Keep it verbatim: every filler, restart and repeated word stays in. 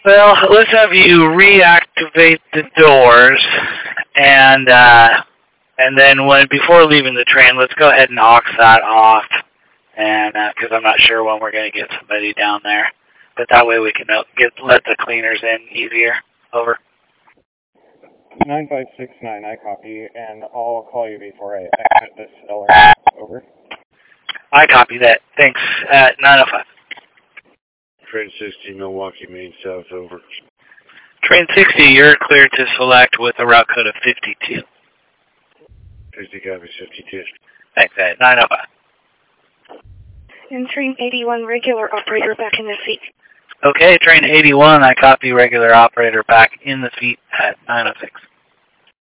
Well, let's have you reactivate the doors, and uh, and then when before leaving the train, let's go ahead and aux that off, and because uh, I'm not sure when we're going to get somebody down there, but that way we can get let the cleaners in easier. Over. nine five six nine, I copy, and I'll call you before I exit this cellar. Over. I copy that. Thanks. At nine oh five. Train sixty, Milwaukee Main South, over. Train sixty, you're clear to select with a route code of fifty-two. fifty copies, fifty-two. Thanks, at nine oh five. And train eighty-one, regular operator back in the seat. Okay, train eighty-one, I copy regular operator back in the seat at nine oh six.